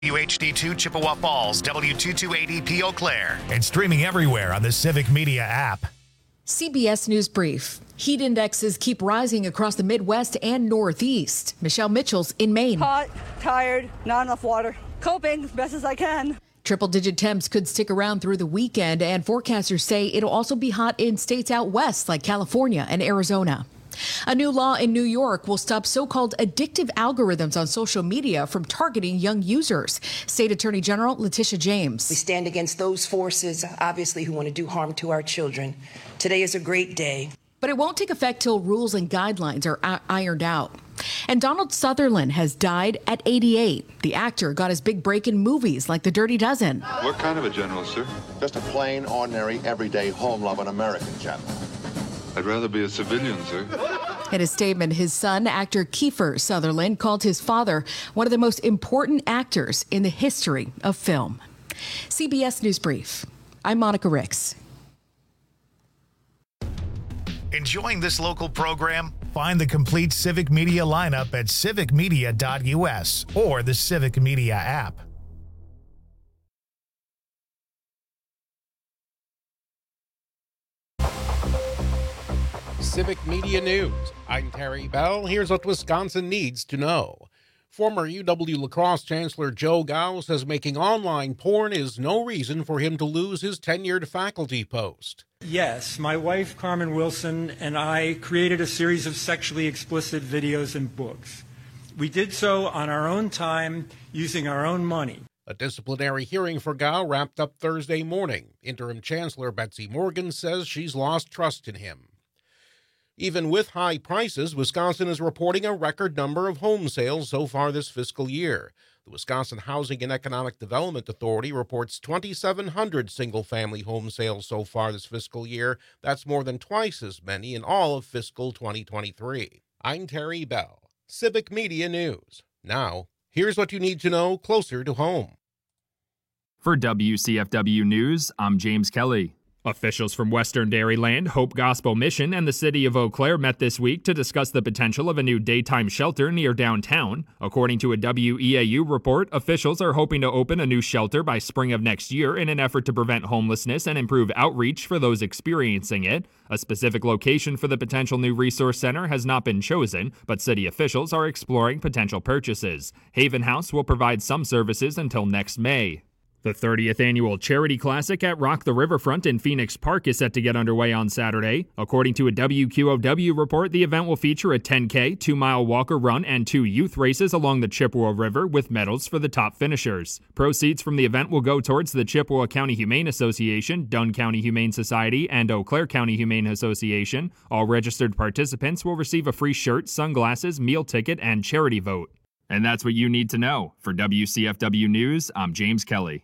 WHD2 Chippewa Falls, W228EP Eau Claire, and streaming everywhere on the Civic Media app. CBS News Brief. Heat indexes keep rising across the Midwest and Northeast. Michelle Mitchell's in Maine. Hot, tired, not enough water. Coping as best as I can. Triple-digit temps could stick around through the weekend, and forecasters say it'll also be hot in states out west like California and Arizona. A new law in New York will stop so-called addictive algorithms on social media from targeting young users. State Attorney General Letitia James. We stand against those forces, obviously, who want to do harm to our children. Today is a great day. But it won't take effect till rules and guidelines are ironed out. And Donald Sutherland has died at 88. The actor got his big break in movies like The Dirty Dozen. What kind of a general, sir? Just a plain, ordinary, everyday, home-loving American general. I'd rather be a civilian, sir. In a statement, his son, actor Kiefer Sutherland, called his father one of the most important actors in the history of film. CBS News Brief. I'm Monica Ricks. Enjoying this local program? Find the complete Civic Media lineup at civicmedia.us or the Civic Media app. Civic Media News. I'm Terry Bell. Here's what Wisconsin needs to know. Former UW La Crosse Chancellor Joe Gao says making online porn is no reason for him to lose his tenured faculty post. Yes, my wife Carmen Wilson and I created a series of sexually explicit videos and books. We did so on our own time, using our own money. A disciplinary hearing for Gao wrapped up Thursday morning. Interim Chancellor Betsy Morgan says she's lost trust in him. Even with high prices, Wisconsin is reporting a record number of home sales so far this fiscal year. The Wisconsin Housing and Economic Development Authority reports 2,700 single-family home sales so far this fiscal year. That's more than twice as many in all of fiscal 2023. I'm Terry Bell, Civic Media News. Now, here's what you need to know closer to home. For WCFW News, I'm James Kelly. Officials from Western Dairyland, Hope Gospel Mission, and the city of Eau Claire met this week to discuss the potential of a new daytime shelter near downtown. According to a WEAU report, officials are hoping to open a new shelter by spring of next year in an effort to prevent homelessness and improve outreach for those experiencing it. A specific location for the potential new resource center has not been chosen, but city officials are exploring potential purchases. Haven House will provide some services until next May. The 30th annual Charity Classic at Rock the Riverfront in Phoenix Park is set to get underway on Saturday. According to a WQOW report, the event will feature a 10K, 2-mile walk or run, and 2 youth races along the Chippewa River with medals for the top finishers. Proceeds from the event will go towards the Chippewa County Humane Association, Dunn County Humane Society, and Eau Claire County Humane Association. All registered participants will receive a free shirt, sunglasses, meal ticket, and charity vote. And that's what you need to know. For WCFW News, I'm James Kelly.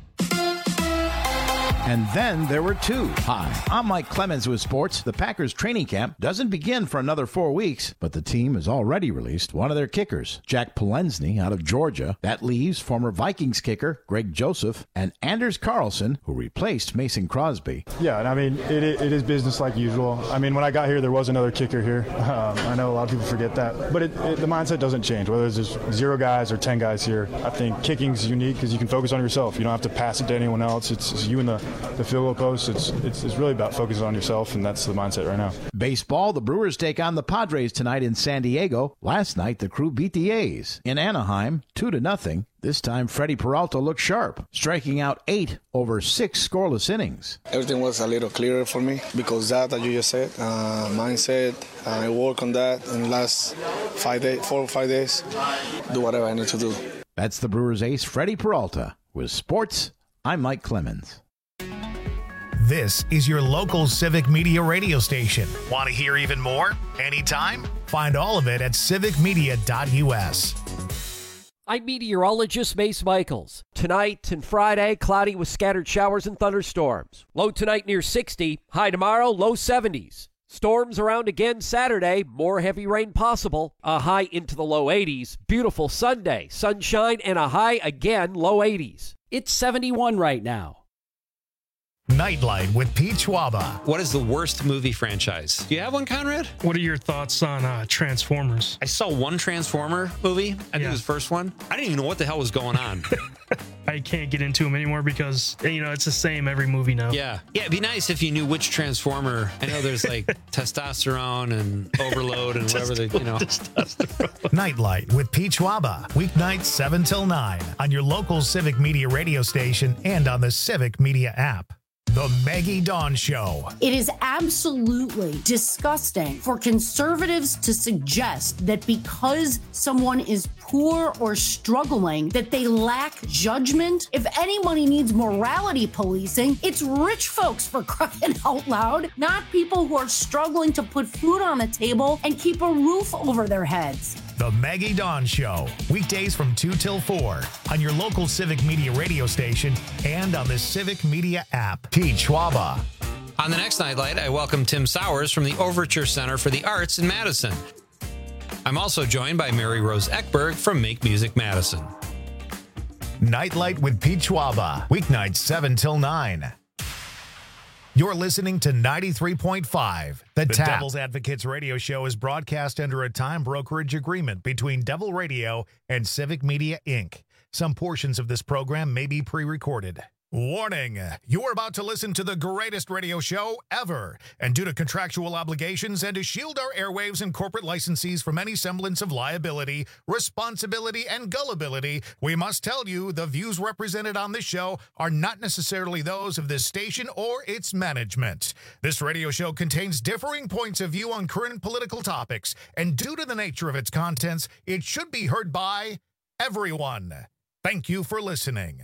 And then there were two. Hi, I'm Mike Clemens with sports. The Packers training camp doesn't begin for another 4 weeks, but the team has already released one of their kickers, Jack Polensny out of Georgia. That leaves former Vikings kicker Greg Joseph and Anders Carlson, who replaced Mason Crosby. Yeah, and I mean, it is business like usual. I mean, when I got here, there was another kicker here. I know a lot of people forget that. But the mindset doesn't change, whether there's 0 guys or 10 guys here. I think kicking's unique because you can focus on yourself. You don't have to pass it to anyone else. It's you and the field goal post. It's really about focusing on yourself, and that's the mindset right now. Baseball, the Brewers take on the Padres tonight in San Diego. Last night, the Crew beat the A's in Anaheim 2-0. This time, Freddie Peralta looked sharp, striking out 8 over 6 scoreless innings. Everything was a little clearer for me because that you just said, mindset, I work on that in the last 4 or 5 days, do whatever I need to do. That's the Brewers ace, Freddie Peralta. With sports, I'm Mike Clemens. This is your local Civic Media radio station. Want to hear even more? Anytime? Find all of it at civicmedia.us. I'm meteorologist Mace Michaels. Tonight and Friday, cloudy with scattered showers and thunderstorms. Low tonight near 60, high tomorrow, low 70s. Storms around again Saturday, more heavy rain possible, a high into the low 80s. Beautiful Sunday, sunshine and a high again, low 80s. It's 71 right now. Nightlight with Pete Schwaba. What is the worst movie franchise? Do you have one, Conrad? What are your thoughts on Transformers? I saw one Transformer movie. I think it was the first one. I didn't even know what the hell was going on. I can't get into them anymore because, it's the same every movie now. Yeah. Yeah, it'd be nice if you knew which Transformer. I know there's like testosterone and overload and whatever they, Nightlight with Pete Schwaba. Weeknights 7 till 9 on your local Civic Media radio station and on the Civic Media app. The Maggie Dawn Show. It is absolutely disgusting for conservatives to suggest that because someone is poor or struggling, that they lack judgment. If anybody needs morality policing, it's rich folks, for crying out loud, not people who are struggling to put food on the table and keep a roof over their heads. The Maggie Dawn Show. Weekdays from 2 till 4 on your local Civic Media radio station and on the Civic Media app. Pete Schwaba. On the next Nightlight, I welcome Tim Sowers from the Overture Center for the Arts in Madison. I'm also joined by Mary Rose Eckberg from Make Music Madison. Nightlight with Pete Schwaba. Weeknights 7 till 9. You're listening to 93.5. The Devil's Advocates radio show is broadcast under a time brokerage agreement between Devil Radio and Civic Media, Inc. Some portions of this program may be pre-recorded. Warning, you are about to listen to the greatest radio show ever. And due to contractual obligations and to shield our airwaves and corporate licensees from any semblance of liability, responsibility, and gullibility, we must tell you the views represented on this show are not necessarily those of this station or its management. This radio show contains differing points of view on current political topics, and due to the nature of its contents, it should be heard by everyone. Thank you for listening.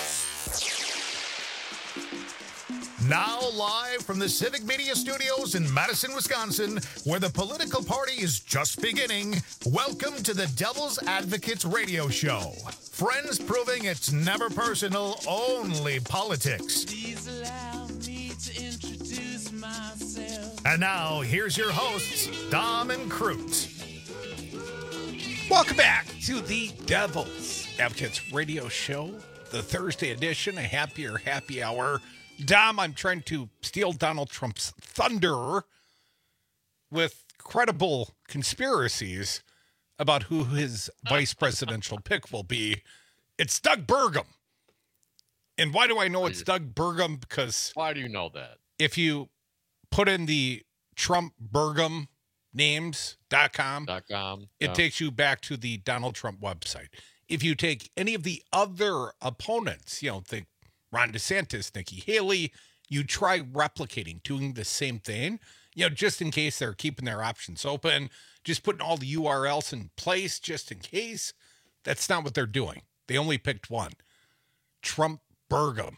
Now live from the Civic Media Studios in Madison, Wisconsin, where the political party is just beginning, welcome to the Devil's Advocates radio show. Friends proving it's never personal, only politics. Please allow me to introduce myself. And now, here's your hosts, Dom and Crute. Welcome back to the Devil's Advocates radio show, the Thursday edition, a happier happy hour. Dom, I'm trying to steal Donald Trump's thunder with credible conspiracies about who his vice presidential pick will be. It's Doug Burgum. And why do I know it's Doug Burgum? Because why do you know that? If you put in the Trump Burgum names.com, it takes you back to the Donald Trump website. If you take any of the other opponents, think Ron DeSantis, Nikki Haley, you try replicating, doing the same thing, just in case they're keeping their options open, just putting all the URLs in place just in case. That's not what they're doing. They only picked one. Trump Burgum.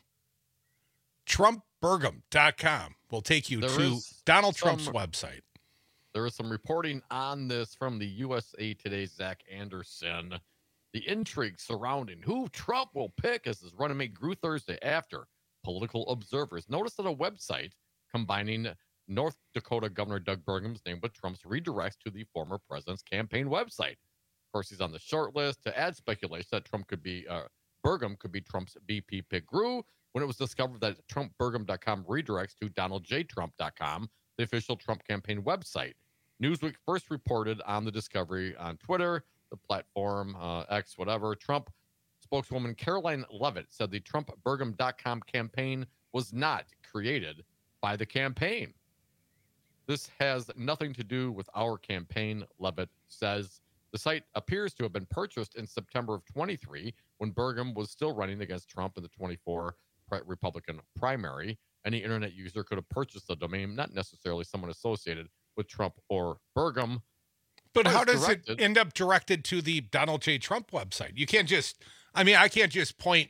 TrumpBurgum.com will take you to Donald Trump's website. There is some reporting on this from the USA Today's Zach Anderson. The intrigue surrounding who Trump will pick as his running mate grew Thursday after political observers noticed that a website combining North Dakota Governor Doug Burgum's name with Trump's redirects to the former president's campaign website. Of course, he's on the short list to add speculation that Burgum could be Trump's VP pick grew when it was discovered that TrumpBurgum.com redirects to DonaldJTrump.com, the official Trump campaign website. Newsweek first reported on the discovery on Twitter, the platform, X, whatever. Trump spokeswoman Caroline Levitt said the TrumpBurgum.com campaign was not created by the campaign. This has nothing to do with our campaign, Levitt says. The site appears to have been purchased in September of 23 when Burgum was still running against Trump in the 24 Republican primary. Any internet user could have purchased the domain, not necessarily someone associated with Trump or Burgum. But how does it end up directed to the Donald J. Trump website? You can't just, I can't just point,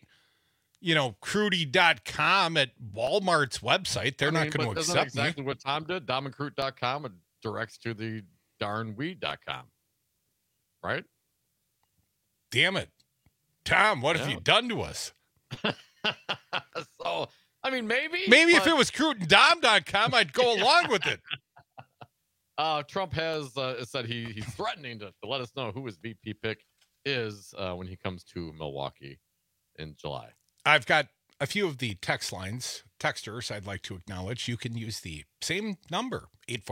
Crudy.com at Walmart's website. They're not going to accept me. Exactly what Tom did. DomandCrute.com and directs to the darnweed.com. Right? Damn it. Tom, what have you done to us? So, maybe. Maybe if it was CruteandDom.com, I'd go along with it. Trump has said he's threatening to let us know who his VP pick is when he comes to Milwaukee in July. I've got a few of the texters I'd like to acknowledge. You can use the same number,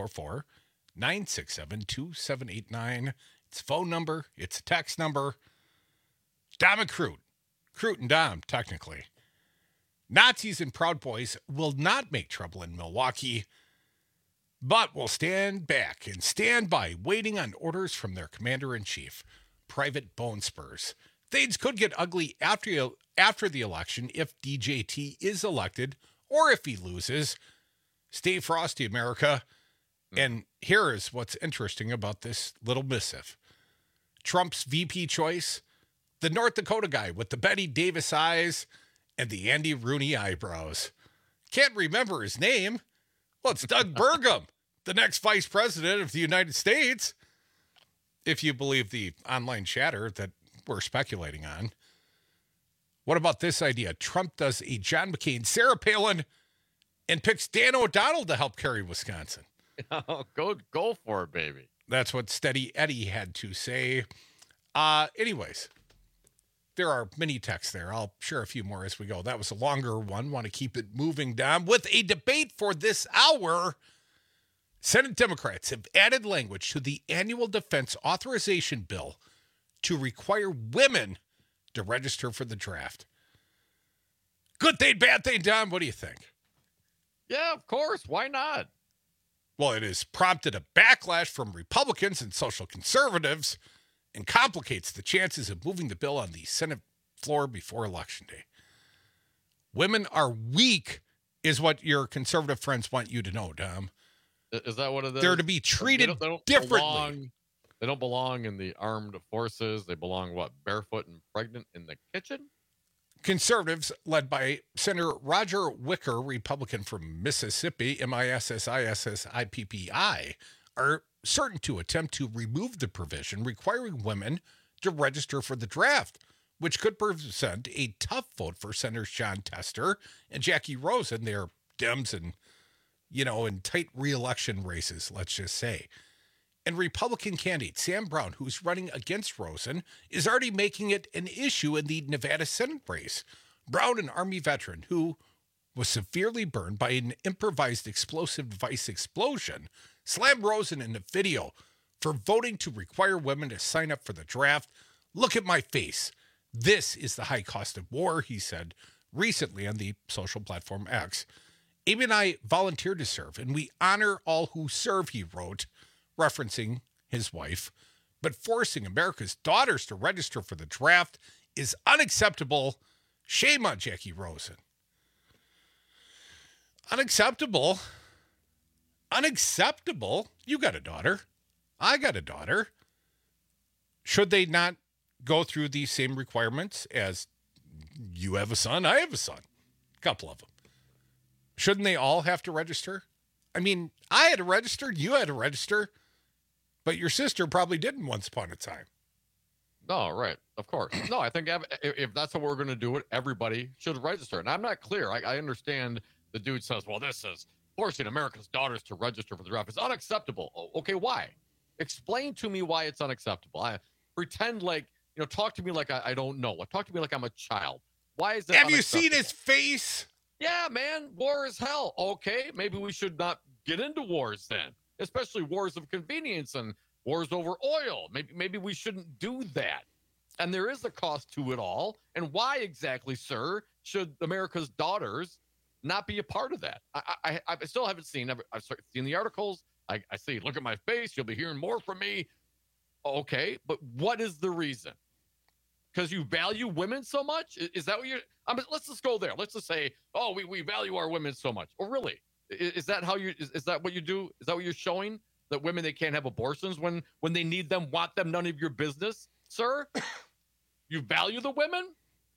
844-967-2789. It's a phone number. It's a text number. Dom and Crute. Crute and Dom, technically. Nazis and Proud Boys will not make trouble in Milwaukee, but will stand back and stand by, waiting on orders from their commander-in-chief, Private Bone Spurs. Things could get ugly after the election if DJT is elected or if he loses. Stay frosty, America. And here is what's interesting about this little missive. Trump's VP choice, the North Dakota guy with the Betty Davis eyes and the Andy Rooney eyebrows. Can't remember his name. Well, it's Doug Burgum, the next vice president of the United States, if you believe the online chatter that we're speculating on. What about this idea? Trump does a John McCain, Sarah Palin, and picks Dan O'Donnell to help carry Wisconsin. Go for it, baby. That's what Steady Eddie had to say. Anyways, there are many texts there. I'll share a few more as we go. That was a longer one. Want to keep it moving down with a debate for this hour. Senate Democrats have added language to the annual defense authorization bill to require women to register for the draft. Good thing, bad thing, Don. What do you think? Yeah, of course. Why not? Well, it has prompted a backlash from Republicans and social conservatives and complicates the chances of moving the bill on the Senate floor before Election Day. Women are weak is what your conservative friends want you to know, Dom. Is that what it is? They're to be treated differently. They don't belong in the armed forces. They belong, barefoot and pregnant in the kitchen? Conservatives, led by Senator Roger Wicker, Republican from Mississippi, MISSISSIPPI, are certain to attempt to remove the provision requiring women to register for the draft, which could present a tough vote for Senators Jon Tester and Jackie Rosen. They're Dems and, in tight re-election races, let's just say. And Republican candidate Sam Brown, who's running against Rosen, is already making it an issue in the Nevada Senate race. Brown, an Army veteran who was severely burned by an improvised explosive device explosion, slammed Rosen in a video for voting to require women to sign up for the draft. Look at my face. This is the high cost of war, he said recently on the social platform X. Amy and I volunteered to serve, and we honor all who serve, he wrote, referencing his wife. But forcing America's daughters to register for the draft is unacceptable. Shame on Jackie Rosen. Unacceptable. Unacceptable. You got a daughter. I got a daughter. Should they not go through the same requirements as you have a son? I have a son. A couple of them. Shouldn't they all have to register? I mean, I had to register. You had to register. But your sister probably didn't once upon a time. No, right. Of course. No, I think if that's how we're going to do it, everybody should register. And I'm not clear. I understand the dude says, well, this is forcing America's daughters to register for the draft. It's unacceptable. Okay, why? Explain to me why it's unacceptable. Pretend like, talk to me like I don't know. Talk to me like I'm a child. Why is that Have you seen his face? Yeah, man. War is hell. Okay, maybe we should not get into wars then. Especially wars of convenience and wars over oil. Maybe we shouldn't do that. And there is a cost to it all. And why exactly, sir, should America's daughters not be a part of that? I still haven't seen. I've seen the articles. I see. Look at my face. You'll be hearing more from me. Okay, but what is the reason? Because you value women so much? Is that what you're? Let's just go there. Let's just say, oh, we value our women so much. Oh, really? Is that how you? Is that what you do? Is that what you're showing? That women, they can't have abortions when they need them, want them, none of your business, sir? You value the women?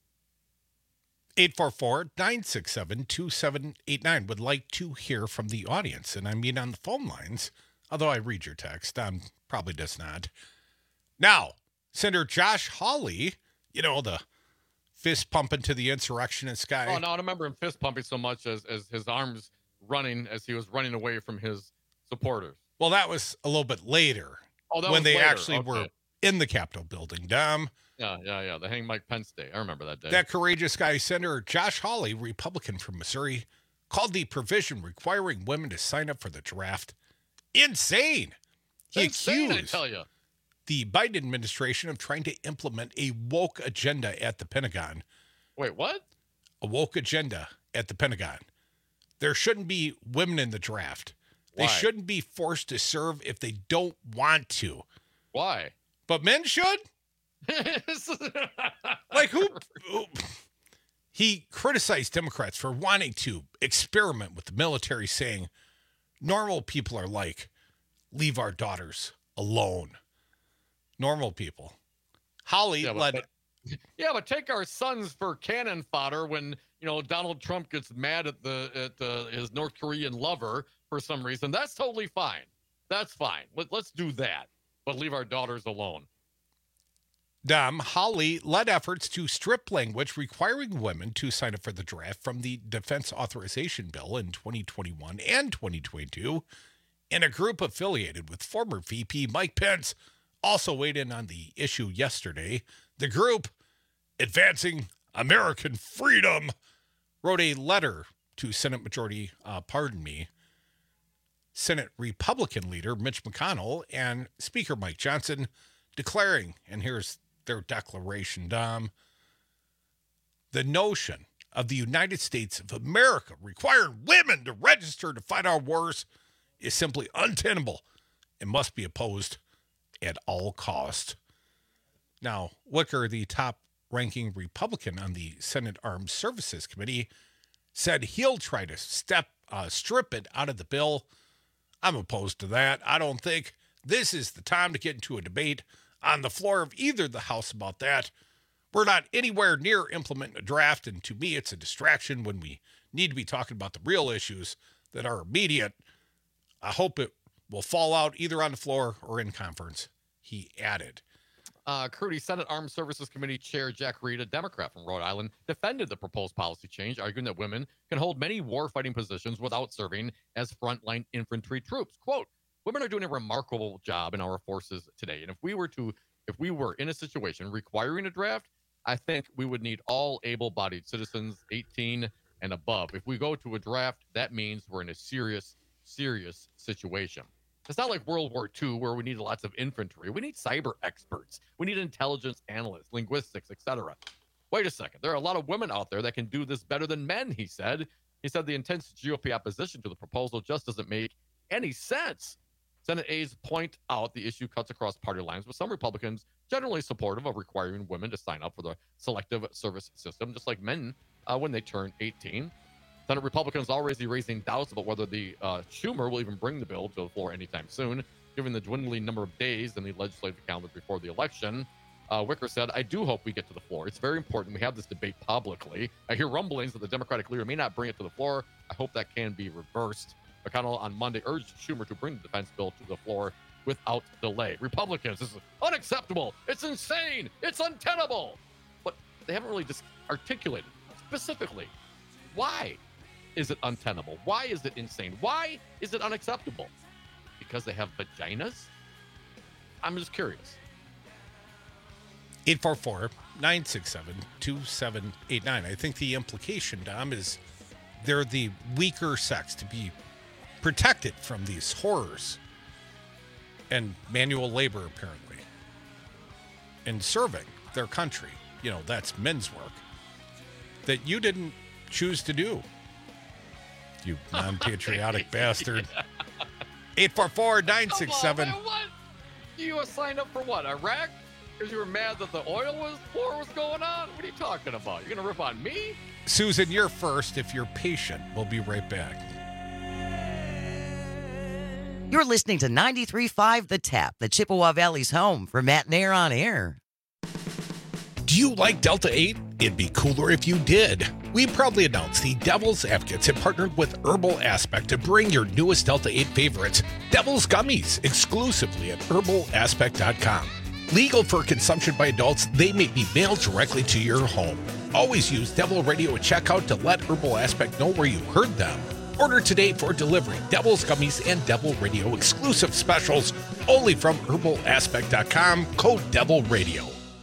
844-967-2789 would like to hear from the audience. And I mean on the phone lines, although I read your text, probably does not. Now, Senator Josh Hawley, the fist pumping to the insurrectionist guy. Oh, no, I don't remember him fist pumping so much as his arms running as he was running away from his supporters. Well, that was a little bit later when they actually were in the Capitol building. Yeah. The Hang Mike Pence Day. I remember that day. That courageous guy, Senator Josh Hawley, Republican from Missouri, called the provision requiring women to sign up for the draft insane. He accused, I tell you, the Biden administration of trying to implement a woke agenda at the Pentagon. Wait, what? A woke agenda at the Pentagon. There shouldn't be women in the draft. They shouldn't be forced to serve if they don't want to. Why? But men should? Like who? He criticized Democrats for wanting to experiment with the military, saying normal people are like, leave our daughters alone. Normal people. Hawley led... But take our sons for cannon fodder when, Donald Trump gets mad at his North Korean lover for some reason. That's totally fine. That's fine. Let's do that. But leave our daughters alone. Hawley led efforts to strip language requiring women to sign up for the draft from the Defense Authorization Bill in 2021 and 2022, and a group affiliated with former VP Mike Pence also weighed in on the issue yesterday. The group, Advancing American Freedom, wrote a letter to Senate Senate Republican leader Mitch McConnell and Speaker Mike Johnson, declaring, and here's their declaration, Dom, the notion of the United States of America requiring women to register to fight our wars is simply untenable and must be opposed at all costs. Now, Wicker, the top-ranking Republican on the Senate Armed Services Committee, said he'll try to strip it out of the bill. I'm opposed to that. I don't think this is the time to get into a debate on the floor of either the House about that. We're not anywhere near implementing a draft, and to me, it's a distraction when we need to be talking about the real issues that are immediate. I hope it will fall out either on the floor or in conference, he added. Crudy, Senate Armed Services Committee Chair Jack Reed, a Democrat from Rhode Island, defended the proposed policy change, arguing that women can hold many warfighting positions without serving as frontline infantry troops. Quote, women are doing a remarkable job in our forces today. And if we were in a situation requiring a draft, I think we would need all able-bodied citizens 18 and above. If we go to a draft, that means we're in a serious situation. It's not like World War II where we need lots of infantry. We need cyber experts. We need intelligence analysts, linguistics, etc. Wait a second. There are a lot of women out there that can do this better than men, he said. He said the intense GOP opposition to the proposal just doesn't make any sense. Senate aides point out the issue cuts across party lines, with some Republicans generally supportive of requiring women to sign up for the selective service system, just like men when they turn 18. Senate Republicans already raising doubts about whether the Schumer will even bring the bill to the floor anytime soon, given the dwindling number of days in the legislative calendar before the election. Wicker said, I do hope we get to the floor. It's very important we have this debate publicly. I hear rumblings that the Democratic leader may not bring it to the floor. I hope that can be reversed. McConnell on Monday urged Schumer to bring the defense bill to the floor without delay. Republicans, this is unacceptable. It's insane. It's untenable. But they haven't really articulated specifically why is it untenable? Why is it insane? Why is it unacceptable? Because they have vaginas? I'm just curious. 844-967-2789. I think the implication, Dom, is they're the weaker sex to be protected from these horrors and manual labor, apparently, and serving their country. That's men's work that you didn't choose to do. You non-patriotic bastard. 844-967. What? You signed up for what? Iraq? Because you were mad that the war was going on? What are you talking about? You're going to rip on me? Susan, you're first. If you're patient, we'll be right back. You're listening to 93.5 The Tap, the Chippewa Valley's home for Matt Nair on air. Do you like Delta 8? It'd be cooler if you did. We proudly announce the Devil's Advocates have partnered with Herbal Aspect to bring your newest Delta 8 favorites, Devil's Gummies, exclusively at herbalaspect.com. Legal for consumption by adults, they may be mailed directly to your home. Always use Devil Radio at checkout to let Herbal Aspect know where you heard them. Order today for delivery. Devil's Gummies and Devil Radio exclusive specials only from herbalaspect.com. Code Devil Radio.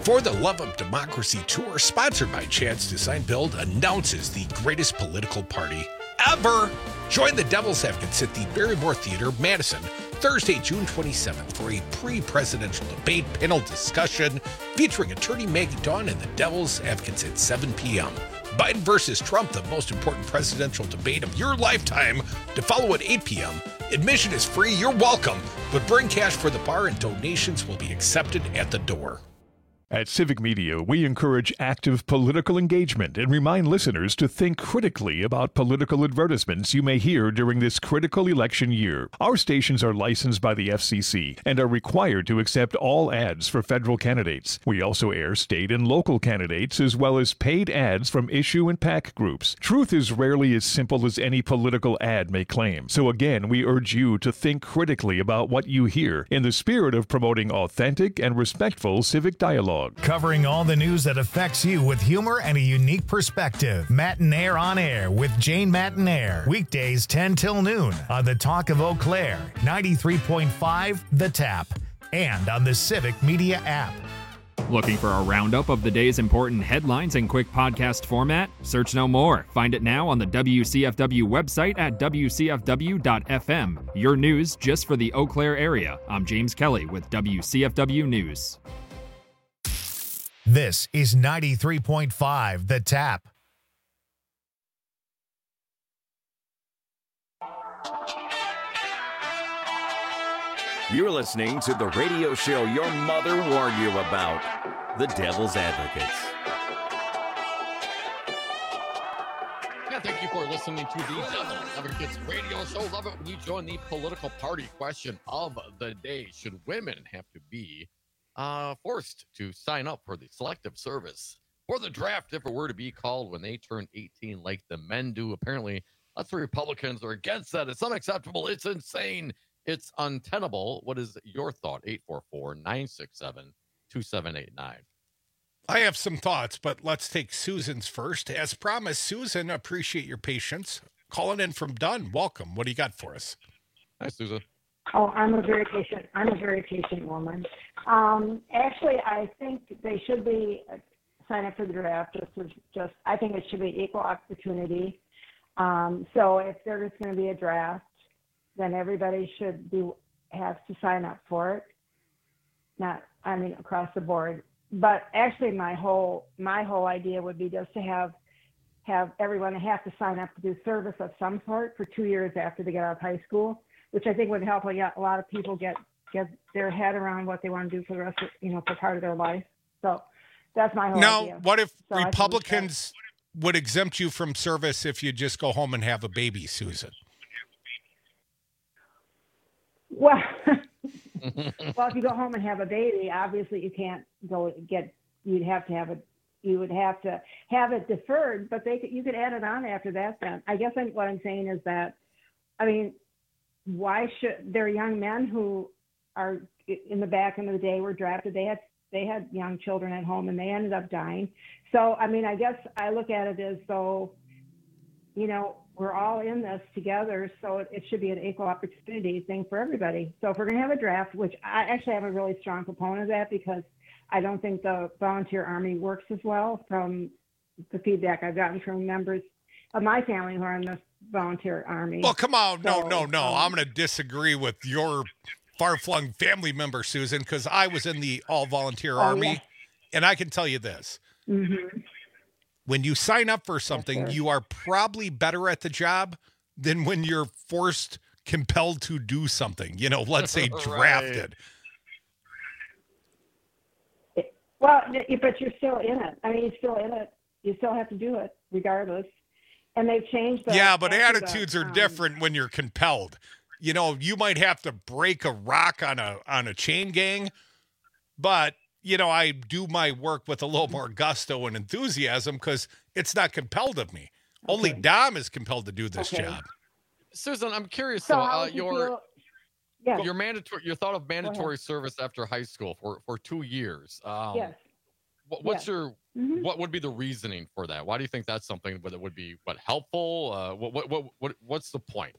For the Love of Democracy Tour, sponsored by Chance Design Build, announces the greatest political party ever. Join the Devil's Advocates at the Barrymore Theater, Madison, Thursday, June 27th for a pre-presidential debate panel discussion featuring attorney Maggie Dawn and the Devil's Advocates at 7 p.m. Biden versus Trump, the most important presidential debate of your lifetime, to follow at 8 p.m. Admission is free. You're welcome, but bring cash for the bar and donations will be accepted at the door. At Civic Media, we encourage active political engagement and remind listeners to think critically about political advertisements you may hear during this critical election year. Our stations are licensed by the FCC and are required to accept all ads for federal candidates. We also air state and local candidates as well as paid ads from issue and PAC groups. Truth is rarely as simple as any political ad may claim. So again, we urge you to think critically about what you hear in the spirit of promoting authentic and respectful civic dialogue. Covering all the news that affects you with humor and a unique perspective. Matinaire on Air with Jane Matinaire. Weekdays 10 till noon on the Talk of Eau Claire, 93.5 The Tap, and on the Civic Media app. Looking for a roundup of the day's important headlines in quick podcast format? Search no more. Find it now on the WCFW website at WCFW.FM. Your news just for the Eau Claire area. I'm James Kelly with WCFW News. This is 93.5 The Tap. You're listening to the radio show your mother warned you about, The Devil's Advocates. Yeah, thank you for listening to the Devil's Advocates radio show. Love it when you join the political party question of the day. Should women have to be forced to sign up for the selective service for the draft if it were to be called when they turn 18 like the men do? Apparently, lots of Republicans are against that. It's unacceptable. It's insane. It's untenable. What is your thought? 844-967-2789. I have some thoughts, but let's take Susan's first. As promised, Susan, appreciate your patience. Calling in from Dunn. Welcome. What do you got for us? Hi, Susan. Oh, I'm a very patient woman. Actually, I think they should be sign up for the draft. I think it should be equal opportunity. So if there's going to be a draft, then everybody has to sign up for it. Across the board. But actually, my whole idea would be just to have everyone have to sign up to do service of some sort for 2 years after they get out of high school, which I think would help a lot of people get their head around what they want to do for the rest of, for part of their life. So that's my whole idea. Now, what if Republicans would exempt you from service if you just go home and have a baby, Susan? Well, if you go home and have a baby, obviously you can't you would have to have it deferred, but you could add it on after that then. I guess what I'm saying is that, why should there are young men who are in the back end of the day were drafted. They had young children at home and they ended up dying. So, I guess I look at it as though, we're all in this together. So it should be an equal opportunity thing for everybody. So if we're going to have a draft, which I actually am a really strong proponent of that because I don't think the volunteer army works as well from the feedback I've gotten from members of my family who are in the volunteer army. Well, come on. No. I'm going to disagree with your far-flung family member, Susan, because I was in the all-volunteer army, yeah. And I can tell you this. Mm-hmm. When you sign up for something, you are probably better at the job than when you're compelled to do something, let's say drafted. Well, but you're still in it. You're still in it. You still have to do it regardless. And they've changed that. Yeah, but attitudes are different when you're compelled. You might have to break a rock on a chain gang, but I do my work with a little more gusto and enthusiasm because it's not compelled of me. Okay. Only Dom is compelled to do this job. Susan, I'm curious. So your thought of mandatory service after high school for 2 years. Yes. What would be the reasoning for that? Why do you think that's something that would be helpful? What's the point?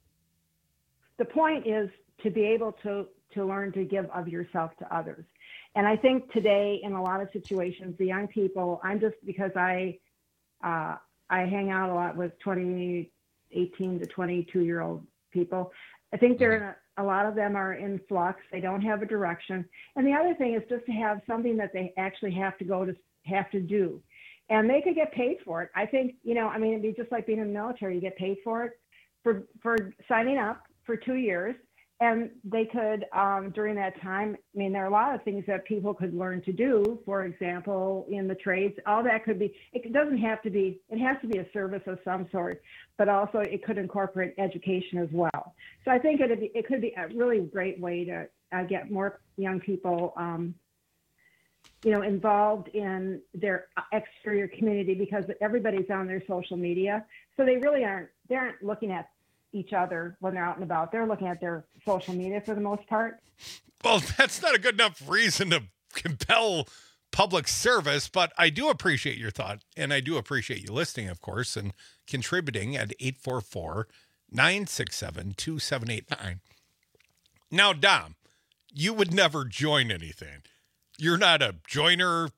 The point is to be able to learn to give of yourself to others. And I think today, in a lot of situations, the young people, because I hang out a lot with 18 to 22-year-old people. I think a lot of them are in flux. They don't have a direction. And the other thing is just to have something that they actually have to do. And they could get paid for it. I think, it'd be just like being in the military. You get paid for it for signing up for 2 years. And they could, during that time, there are a lot of things that people could learn to do. For example, in the trades, all that could be, it doesn't have to be, it has to be a service of some sort, but also it could incorporate education as well. So I think it could be a really great way to get more young people, involved in their exterior community, because everybody's on their social media. So they aren't looking at each other when they're out and about. They're looking at their social media for the most part. Well, that's not a good enough reason to compel public service, but I do appreciate your thought, and I do appreciate you listening, of course, and contributing at 844-967-2789. Now, Dom, you would never join anything. You're not a joiner.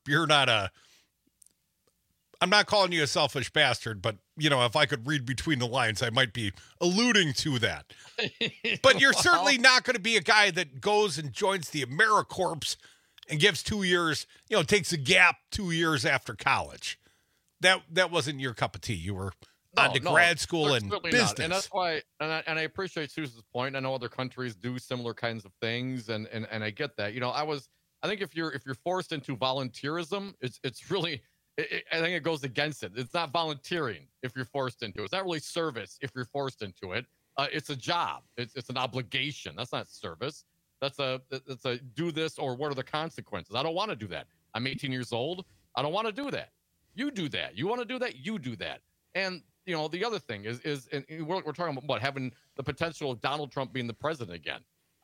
I'm not calling you a selfish bastard, but, if I could read between the lines, I might be alluding to that. But you're certainly not going to be a guy that goes and joins the AmeriCorps and gives 2 years, takes a gap 2 years after college. That wasn't your cup of tea. You were on to grad school and business. Not. And that's why, and I appreciate Susan's point. I know other countries do similar kinds of things, and I get that. I think if you're forced into volunteerism, it's really, I think it goes against it. It's not volunteering if you're forced into it. It's not really service if you're forced into it. It's a job. It's an obligation. That's not service. That's a do this or what are the consequences? I don't want to do that. I'm 18 years old. I don't want to do that. You do that. You want to do that? You do that. And the other thing is and we're talking about what, having the potential of Donald Trump being the president again.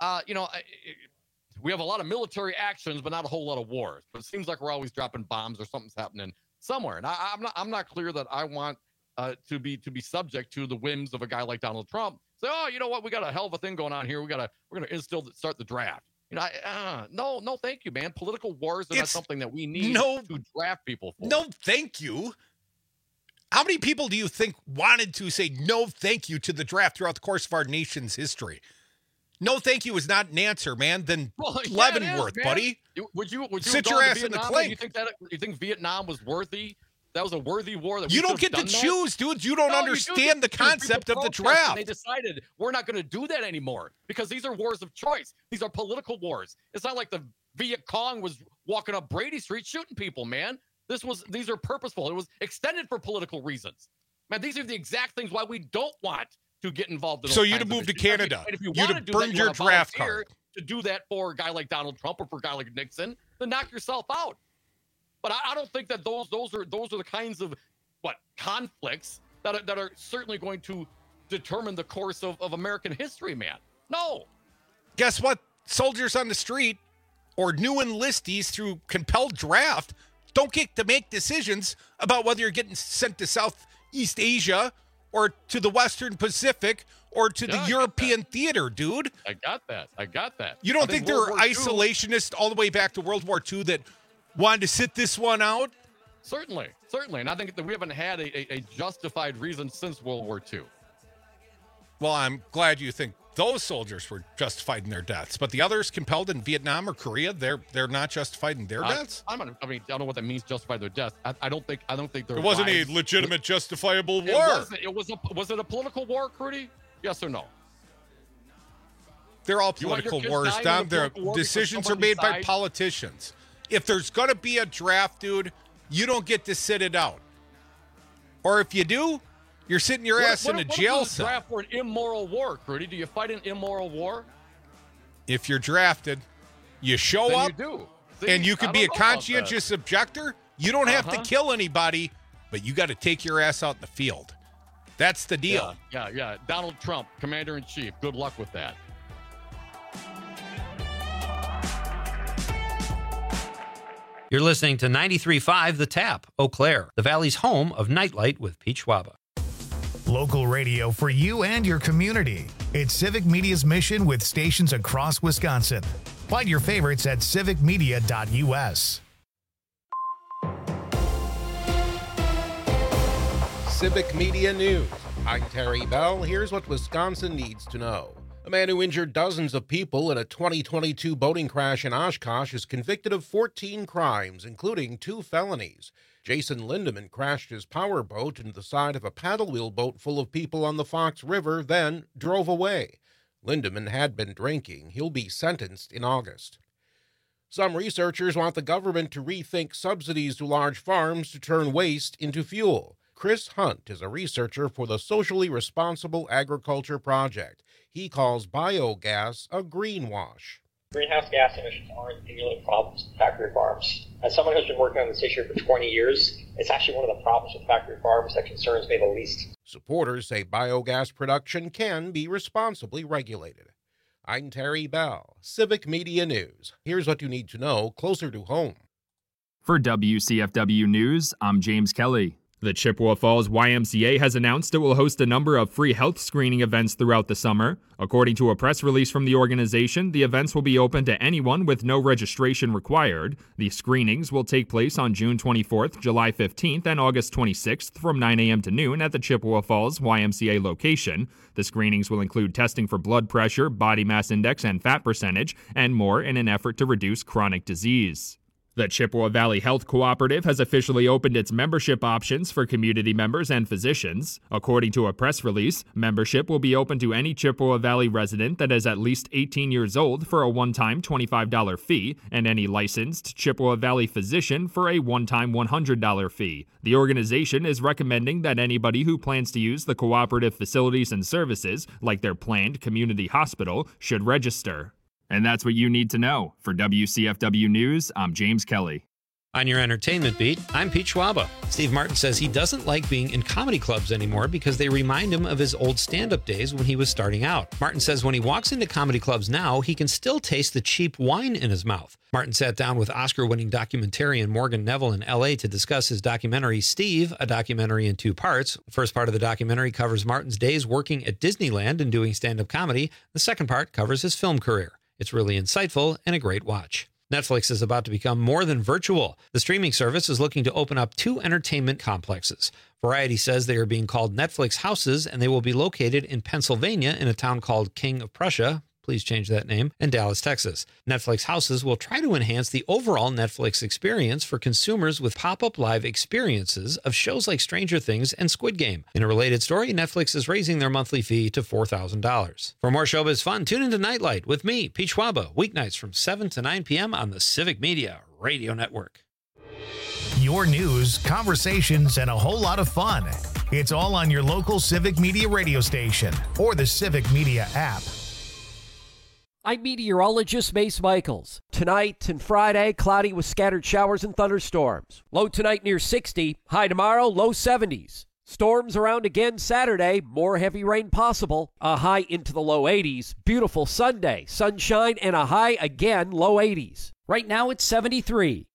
We have a lot of military actions, but not a whole lot of wars. But it seems like we're always dropping bombs or something's happening somewhere. And I'm not clear that I want to be subject to the whims of a guy like Donald Trump. Say, oh, you know what? We got a hell of a thing going on here. We're gonna start the draft. No, thank you, man. Political wars are not something that we need to draft people for. No, thank you. How many people do you think wanted to say no thank you to the draft throughout the course of our nation's history? No thank you is not an answer, man. Then Leavenworth, buddy. Would you sit your ass in the clink? You think Vietnam was worthy? That was a worthy war. That you don't get to choose, dude. You don't understand the concept of the draft. They decided we're not going to do that anymore because these are wars of choice. These are political wars. It's not like the Viet Cong was walking up Brady Street shooting people, man. These are purposeful. It was extended for political reasons. Man, these are the exact things why we don't want to get involved in. So you'd have moved to Canada. If you you'd have burned your draft card to do that for a guy like Donald Trump or for a guy like Nixon, then knock yourself out. But I don't think that those are the kinds of conflicts that are certainly going to determine the course of American history, man. No. Guess what? Soldiers on the street or new enlistees through compelled draft don't get to make decisions about whether you're getting sent to Southeast Asia or to the Western Pacific or to the European theater, dude. I got that. You don't think there were isolationists all the way back to World War II that wanted to sit this one out? Certainly. And I think that we haven't had a justified reason since World War II. Well, I'm glad you think those soldiers were justified in their deaths, but the others compelled in Vietnam or Korea, they're not justified in their deaths. I don't know what that means, justified their deaths. I don't think there wasn't a legitimate, justifiable war. Was it a political war, Crudy? Yes or no? They're all political wars, Dom. Their decisions are made by politicians. If there's going to be a draft, dude, you don't get to sit it out. Or if you do, you're sitting your ass in a jail cell. Draft for an immoral war, Crudy? Do you fight an immoral war? If you're drafted, you show up, you do. And you can be a conscientious objector. You don't have to kill anybody, but you got to take your ass out in the field. That's the deal. Yeah. Donald Trump, Commander-in-Chief. Good luck with that. You're listening to 93.5 The Tap, Eau Claire, the Valley's home of Nightlight with Pete Schwaba. local radio for you and your community. It's Civic Media's mission with stations across Wisconsin. Find your favorites at civicmedia.us. Civic Media News. I'm Terry Bell. Here's what Wisconsin needs to know. A man who injured dozens of people in a 2022 boating crash in Oshkosh is convicted of 14 crimes, including 2 felonies. Jason Lindeman crashed his powerboat into the side of a paddle wheel boat full of people on the Fox River, then drove away. Lindeman had been drinking. He'll be sentenced in August. Some researchers want the government to rethink subsidies to large farms to turn waste into fuel. Chris Hunt is a researcher for the Socially Responsible Agriculture Project. He calls biogas a greenwash. Greenhouse gas emissions aren't the only problems with factory farms. As someone who's been working on this issue for 20 years, it's actually one of the problems with factory farms that concerns me the least. Supporters say biogas production can be responsibly regulated. I'm Terry Bell, Civic Media News. Here's what you need to know closer to home. For WCFW News, I'm James Kelly. The Chippewa Falls YMCA has announced it will host a number of free health screening events throughout the summer. According to a press release from the organization, the events will be open to anyone with no registration required. The screenings will take place on June 24th, July 15th, and August 26th from 9 a.m. to noon at the Chippewa Falls YMCA location. The screenings will include testing for blood pressure, body mass index, and fat percentage, and more in an effort to reduce chronic disease. The Chippewa Valley Health Cooperative has officially opened its membership options for community members and physicians. According to a press release, membership will be open to any Chippewa Valley resident that is at least 18 years old for a one-time $25 fee, and any licensed Chippewa Valley physician for a one-time $100 fee. The organization is recommending that anybody who plans to use the cooperative facilities and services, like their planned community hospital, should register. And that's what you need to know. For WCFW News, I'm James Kelly. On your entertainment beat, I'm Pete Schwaba. Steve Martin says he doesn't like being in comedy clubs anymore because they remind him of his old stand-up days when he was starting out. Martin says when he walks into comedy clubs now, he can still taste the cheap wine in his mouth. Martin sat down with Oscar-winning documentarian Morgan Neville in L.A. to discuss his documentary, Steve, a documentary in 2 parts. The first part of the documentary covers Martin's days working at Disneyland and doing stand-up comedy. The second part covers his film career. It's really insightful and a great watch. Netflix is about to become more than virtual. The streaming service is looking to open up 2 entertainment complexes. Variety says they are being called Netflix houses, and they will be located in Pennsylvania in a town called King of Prussia. Please change that name, and Dallas, Texas. Netflix houses will try to enhance the overall Netflix experience for consumers with pop-up live experiences of shows like Stranger Things and Squid Game. In a related story, Netflix is raising their monthly fee to $4,000. For more showbiz fun, tune into Nightlight with me, Pete Schwaba, weeknights from 7 to 9 p.m. on the Civic Media Radio Network. Your news, conversations, and a whole lot of fun. It's all on your local Civic Media radio station or the Civic Media app. I'm meteorologist Mace Michaels. Tonight and Friday, cloudy with scattered showers and thunderstorms. Low tonight near 60, high tomorrow, low 70s. Storms around again Saturday, more heavy rain possible, a high into the low 80s. Beautiful Sunday, sunshine and a high again, low 80s. Right now it's 73.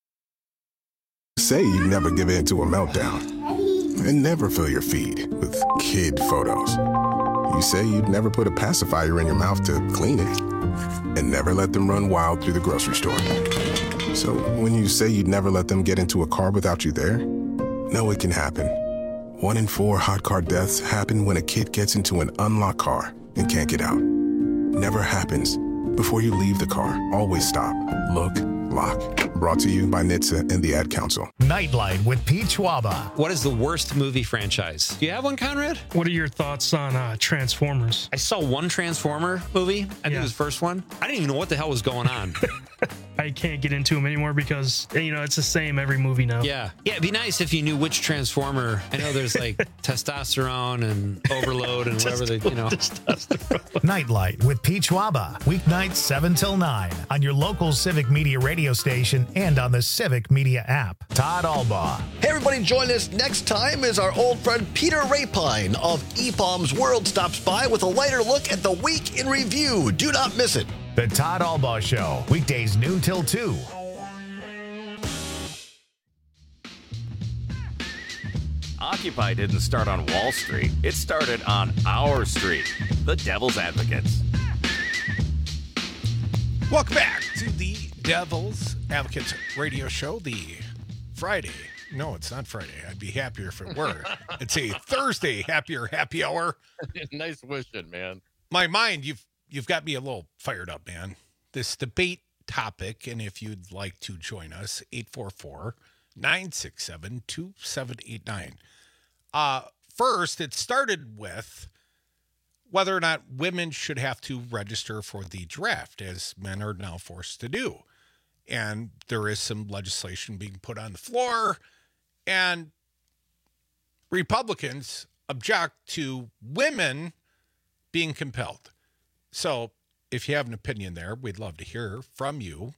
Say you never give in to a meltdown and never fill your feed with kid photos. You say you'd never put a pacifier in your mouth to clean it and never let them run wild through the grocery store. So when you say you'd never let them get into a car without you there, know it can happen. 1 in 4 hot car deaths happen when a kid gets into an unlocked car and can't get out. Never happens. Before you leave the car, always stop, look, lock. Brought to you by NHTSA and the Ad Council. Nightlight with Pete Schwaba. What is the worst movie franchise? Do you have one, Conrad? What are your thoughts on Transformers? I saw one Transformer movie. I think it was the first one. I didn't even know what the hell was going on. I can't get into them anymore because, it's the same every movie now. Yeah. Yeah, it'd be nice if you knew which Transformer. I know there's like testosterone and overload and whatever they, Nightlight with Pete Schwaba. Weeknights 7 till 9 on your local Civic Media radio station and on the Civic Media app. Todd Albaugh. Hey, everybody, join us next time as our old friend Peter Rapine of EPOM's World stops by with a lighter look at the week in review. Do not miss it. The Todd Albaugh Show, weekdays noon till 2. Occupy didn't start on Wall Street. It started on our street. The Devil's Advocates. Welcome back to the Devil's Advocates radio show. The Friday. No, it's not Friday. I'd be happier if it were. It's a Thursday happy hour. Nice wishing, man. My mind, you've got me a little fired up, man. This debate topic, and if you'd like to join us, 844-967-2789. First, it started with whether or not women should have to register for the draft, as men are now forced to do. And there is some legislation being put on the floor, and Republicans object to women being compelled. So if you have an opinion there, we'd love to hear from you.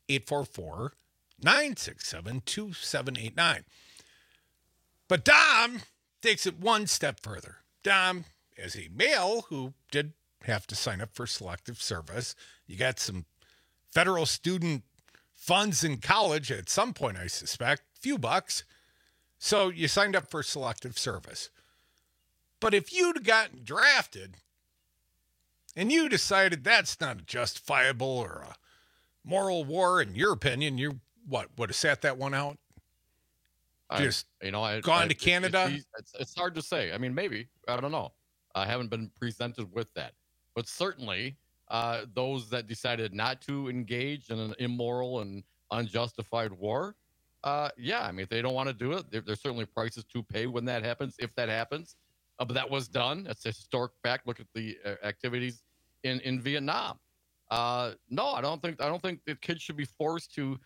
844-967-2789. But Dom takes it one step further. Dom, as a male who did have to sign up for selective service, you got some federal student funds in college at some point, I suspect, few bucks. So you signed up for selective service. But if you'd gotten drafted and you decided that's not a justifiable or a moral war, in your opinion, you would have sat that one out? Gone to Canada? It's hard to say. I mean, maybe. I don't know. I haven't been presented with that. But certainly, those that decided not to engage in an immoral and unjustified war, I mean, if they don't want to do it, there's certainly prices to pay when that happens, if that happens. But that was done. That's a historic fact. Look at the activities in Vietnam. No, I don't think the kids should be forced to,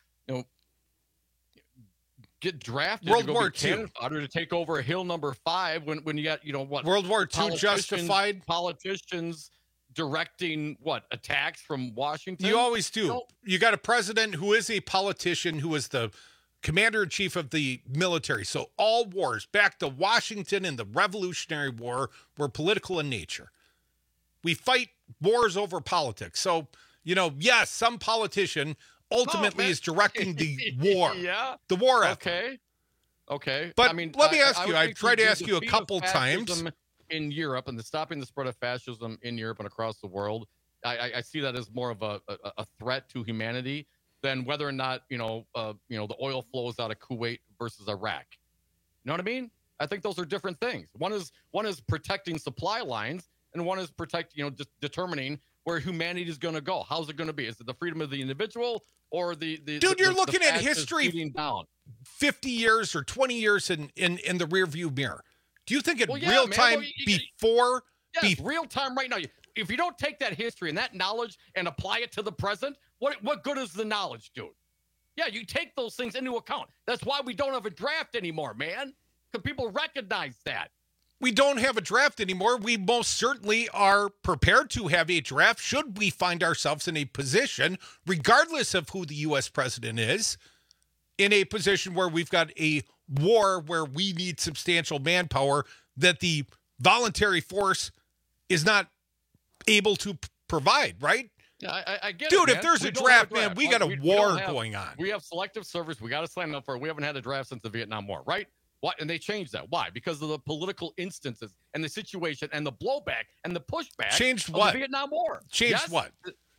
get drafted World to go War be II to take over Hill number 5 when you got what World War II justified politicians directing attacks from Washington. You always do. You got a president who is a politician who is the commander-in-chief of the military. So all wars back to Washington and the Revolutionary War were political in nature. We fight wars over politics. So, yes, some politician ultimately is directing the war. Yeah. The war effort. Okay. But I mean, let me ask you, I've tried to ask you a couple times. In Europe and stopping the spread of fascism in Europe and across the world, I see that as more of a threat to humanity than whether or not, the oil flows out of Kuwait versus Iraq. You know what I mean? I think those are different things. One is protecting supply lines, and one is determining where humanity is going to go. How's it going to be? Is it the freedom of the individual or the Dude, you're looking at history down 50 years or 20 years in the rearview mirror. Do you think real time before? Yes, real time right now. If you don't take that history and that knowledge and apply it to the present, what good is the knowledge, dude? Yeah, you take those things into account. That's why we don't have a draft anymore, man. Because people recognize that. We don't have a draft anymore. We most certainly are prepared to have a draft should we find ourselves in a position, regardless of who the U.S. president is, in a position where we've got a war where we need substantial manpower that the voluntary force is not able to provide, right? Yeah, I get Dude, it, if there's a draft, man, we got a war going on. We have selective service. We got to sign up for it. We haven't had a draft since the Vietnam War, right? What? And they changed that. Why? Because of the political instances and the situation and the blowback and the pushback. Changed of what? The Vietnam War. Changed what?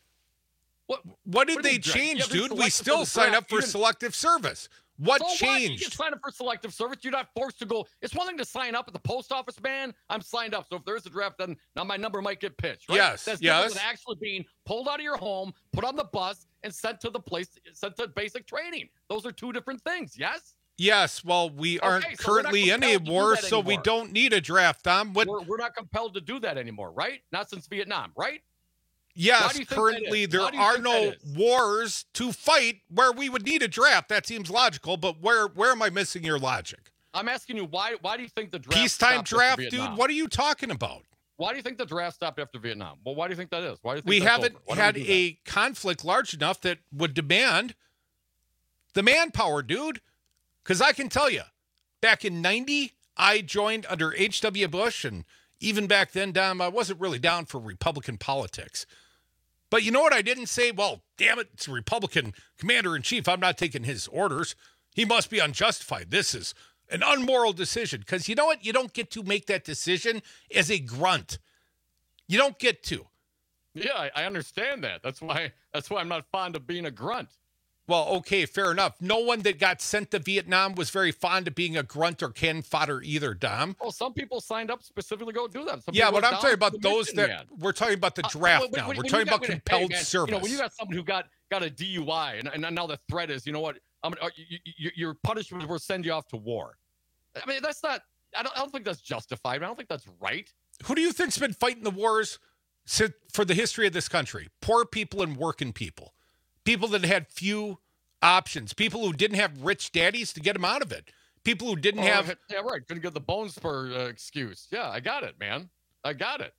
What did they change, dude? We still sign up for selective service. What changed? You sign up for selective service. You're not forced to go. It's one thing to sign up at the post office, man. I'm signed up. So if there's a draft, then now my number might get pitched, right? Yes. That's different than actually being pulled out of your home, put on the bus, and sent to basic training. Those are two different things, yes? Yes, well, we aren't currently in a war, so we don't need a draft, Tom. We're not compelled to do that anymore, right? Not since Vietnam, right? Yes, currently there are no wars to fight where we would need a draft. That seems logical, but where am I missing your logic? I'm asking you, why do you think the draft peacetime draft, dude? What are you talking about? Why do you think the draft stopped after Vietnam? Well, why do you think that is? Why do you think we haven't had a conflict large enough that would demand the manpower, dude? Because I can tell you, back in 90, I joined under H.W. Bush, and even back then, Dom, I wasn't really down for Republican politics. But you know what I didn't say? Well, damn it, it's a Republican commander-in-chief. I'm not taking his orders. He must be unjustified. This is An unmoral decision. Because you know what? You don't get to make that decision as a grunt. You don't get to. Yeah, I understand that. That's why I'm not fond of being a grunt. Well, okay, fair enough. No one that got sent to Vietnam was very fond of being a grunt or cannon fodder either, Dom. Well, some people signed up specifically to go do that. Yeah, but I'm talking about those that we're talking about the draft now. We're talking about compelled service. You know, when you got someone who got a DUI, and now the threat is, you know what, your punishment will send you off to war. I mean, that's not. I don't think that's justified. I don't think that's right. Who do you think's been fighting the wars for the history of this country? Poor people and working people. People that had few options. People who didn't have rich daddies to get them out of it. People who didn't have... Yeah, right. Couldn't get the bone spur excuse. Yeah, I got it, man. I got it.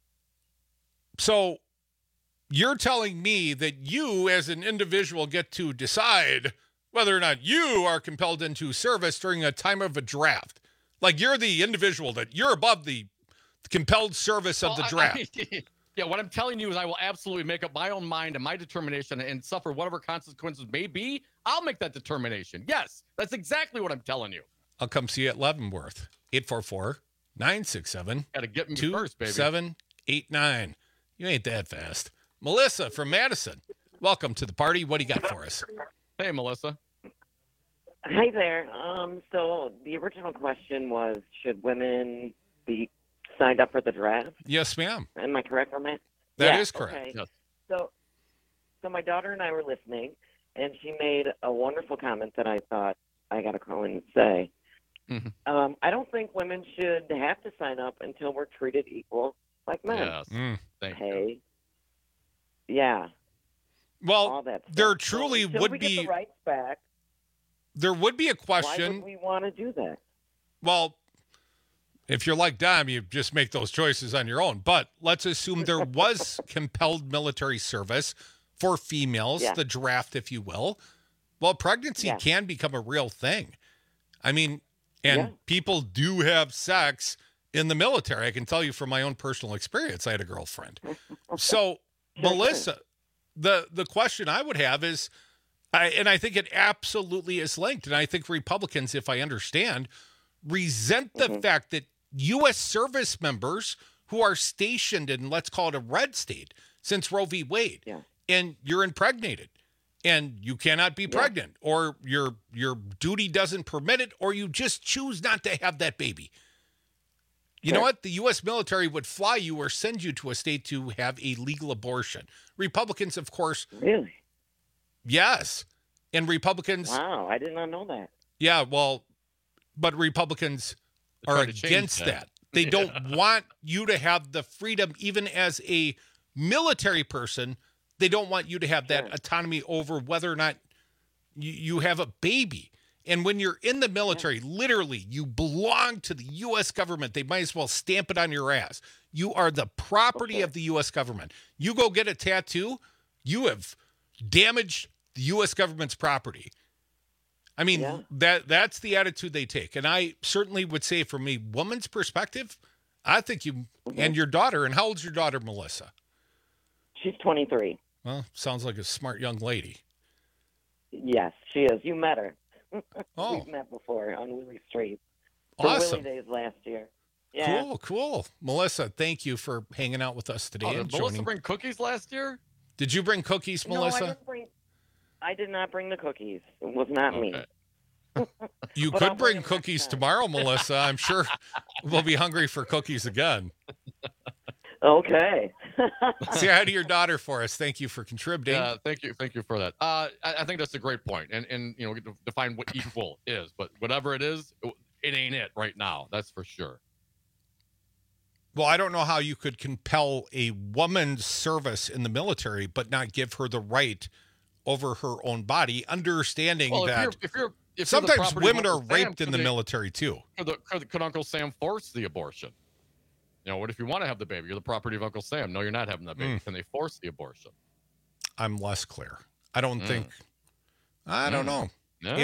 So you're telling me that you as an individual get to decide whether or not you are compelled into service during a time of a draft. Like you're the individual that you're above the compelled service of the draft. Yeah, what I'm telling you is I will absolutely make up my own mind and my determination and suffer whatever consequences may be. I'll make that determination. Yes, that's exactly what I'm telling you. I'll come see you at Leavenworth. 844-967. Gotta get me first, baby. 2789. You ain't that fast. Melissa from Madison. Welcome to the party. What do you got for us? Hey, Melissa. Hi there. So the original question was, should women be signed up for the draft? Yes, ma'am. Am I correct on that? That is correct. Okay. Yes. So my daughter and I were listening, and she made a wonderful comment that I thought I got to call in and say. Mm-hmm. I don't think women should have to sign up until we're treated equal like men. Yes. Thank you. Yeah. Well, all that stuff. there truly so would we be... get the rights back. There would be a question... Why would we want to do that? Well... If you're like Dom, you just make those choices on your own. But let's assume there was compelled military service for females, the draft, if you will. Well, pregnancy can become a real thing. I mean, and people do have sex in the military. I can tell you from my own personal experience. I had a girlfriend. So, Melissa, the question I would have is, and I think it absolutely is linked, and I think Republicans, if I understand, resent the fact that U.S. service members who are stationed in, let's call it a red state, since Roe v. Wade, and you're impregnated, and you cannot be pregnant, or your duty doesn't permit it, or you just choose not to have that baby. You know what? The U.S. military would fly you or send you to a state to have a legal abortion. Republicans, of course. Really? Yes. And Republicans. Wow, I did not know that. Yeah, well, but Republicans are against that. They don't want you to have the freedom, even as a military person. They don't want you to have that autonomy over whether or not you have a baby. And when you're in the military, literally, you belong to the U.S. government. They might as well stamp it on your ass. You are the property of the U.S. government. You go get a tattoo, you have damaged the U.S. government's property. I mean, that's the attitude they take. And I certainly would say from a woman's perspective, I think you and your daughter, and how old's your daughter, Melissa? She's 23. Well, sounds like a smart young lady. Yes, she is. You met her. Oh. We've met before on Willie Street. Awesome. Willie Days last year. Yeah. Cool. Melissa, thank you for hanging out with us today. Did Melissa bring cookies last year? Did you bring cookies, Melissa? No, I did not bring the cookies. It was not me. You could bring cookies tomorrow, Melissa. I'm sure we'll be hungry for cookies again. Okay. Say hi to your daughter for us. Thank you for contributing. Thank you for that. I think that's a great point. And you know, define what equal is, but whatever it is, it ain't it right now. That's for sure. Well, I don't know how you could compel a woman's service in the military, but not give her the right over her own body, understanding that if sometimes women are raped in the military too. Could Uncle Sam force the abortion? You know, what if you want to have the baby? You're the property of Uncle Sam. No, you're not having that baby. Can they force the abortion? I'm less clear. I don't think. I don't know. No,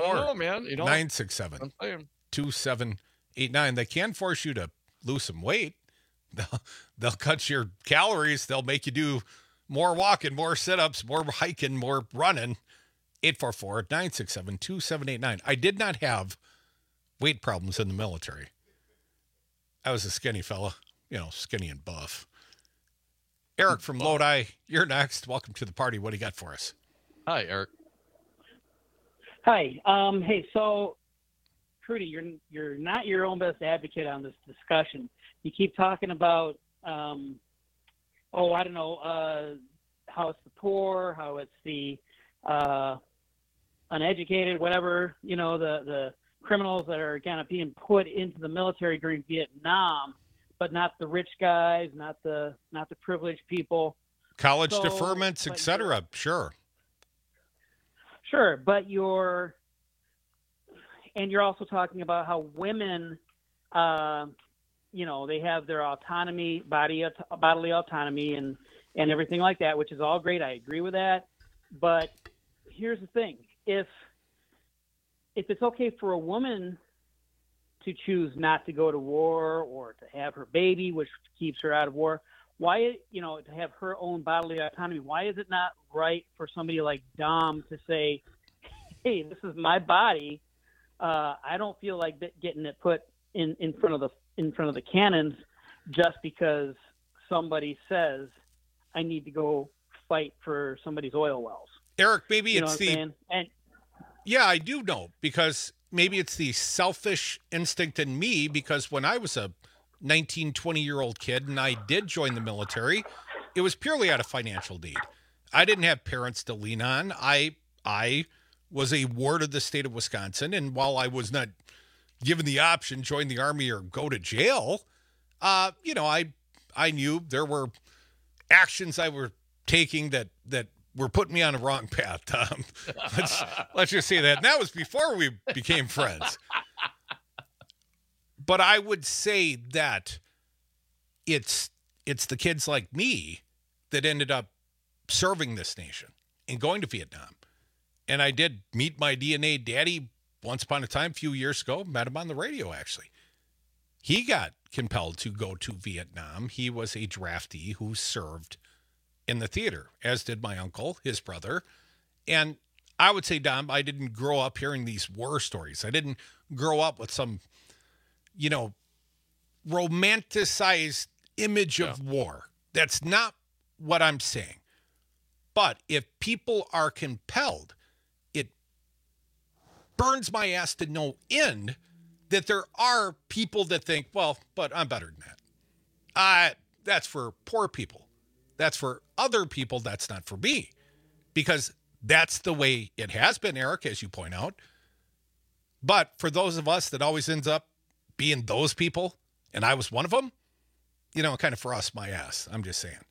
844-967-2789. They can force you to lose some weight. They'll cut your calories. They'll make you do more walking, more sit-ups, more hiking, more running. 844-967-2789. I did not have weight problems in the military. I was a skinny fella, skinny and buff. Eric from Lodi, you're next. Welcome to the party. What do you got for us? Hi, Eric. Hi. Hey, so, Trudy, you're not your own best advocate on this discussion. You keep talking about, how it's the poor, how it's the uneducated, whatever, the criminals that are kind of being put into the military during Vietnam, but not the rich guys, not the privileged people. College deferments, etc. Sure, but you're also talking about how women, they have their autonomy, bodily autonomy, and everything like that, which is all great. I agree with that. But here's the thing: if it's okay for a woman to choose not to go to war or to have her baby, which keeps her out of war, why, to have her own bodily autonomy, why is it not right for somebody like Dom to say, hey, this is my body. I don't feel like getting it put in front of the cannons just because somebody says I need to go fight for somebody's oil wells. Eric, maybe it's yeah, I do know, because maybe it's the selfish instinct in me, because when I was a 19, 20-year-old kid and I did join the military, it was purely out of financial need. I didn't have parents to lean on. I was a ward of the state of Wisconsin, and while I was not given the option, join the Army or go to jail, I knew there were actions I were taking that were putting me on a wrong path, Tom. Let's just say that. And that was before we became friends. But I would say that it's the kids like me that ended up serving this nation and going to Vietnam. And I did meet my DNA daddy once upon a time, a few years ago. Met him on the radio, actually. He got compelled to go to Vietnam. He was a draftee who served in the theater, as did my uncle, his brother. And I would say, Dom, I didn't grow up hearing these war stories. I didn't grow up with some, romanticized image of war. That's not what I'm saying. But if people are compelled, it burns my ass to no end that there are people that think, well, but I'm better than that. That's for poor people. That's for other people. That's not for me. Because that's the way it has been, Eric, as you point out. But for those of us that always ends up being those people, and I was one of them, kind of for us, my ass. I'm just saying.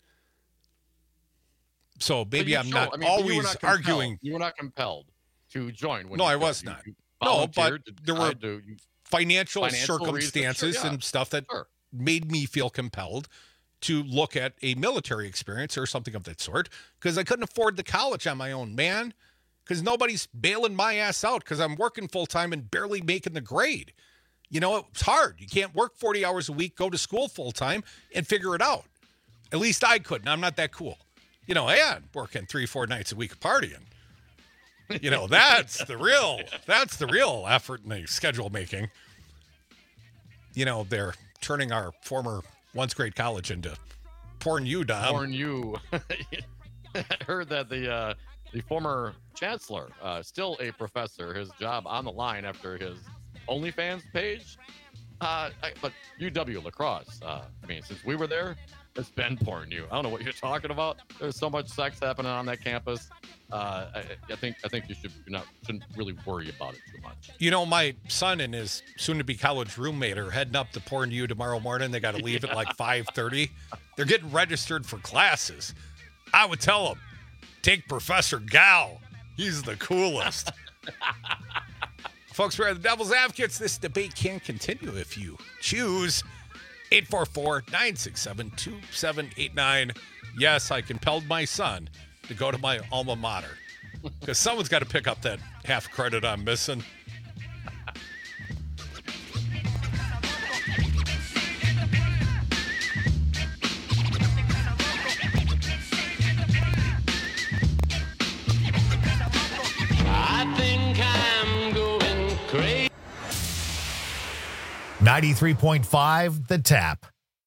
So maybe I'm not always arguing. You were not compelled to join. No, I was not. No, but there were financial circumstances and stuff that made me feel compelled to look at a military experience or something of that sort, because I couldn't afford the college on my own, man, because nobody's bailing my ass out because I'm working full-time and barely making the grade. It's hard. You can't work 40 hours a week, go to school full-time, and figure it out. At least I couldn't. I'm not that cool. I'm working 3-4 nights a week partying. That's the real effort in the schedule making. They're turning our former once great college into Porn U, Dom. Porn U. I heard that the former chancellor, still a professor, his job on the line after his OnlyFans page. But UW La Crosse, since we were there, it's been Porn U. I don't know what you're talking about. There's so much sex happening on that campus. I think you shouldn't really worry about it too much. My son and his soon-to-be college roommate are heading up to Porn U tomorrow morning. They got to leave at like 5:30. They're getting registered for classes. I would tell them, take Professor Gao. He's the coolest. Folks, we're the Devil's Advocates. This debate can continue if you choose. 844-967-2789. Yes, I compelled my son to go to my alma mater because someone's got to pick up that half credit I'm missing. I think I'm going crazy. 93.5 The Tap.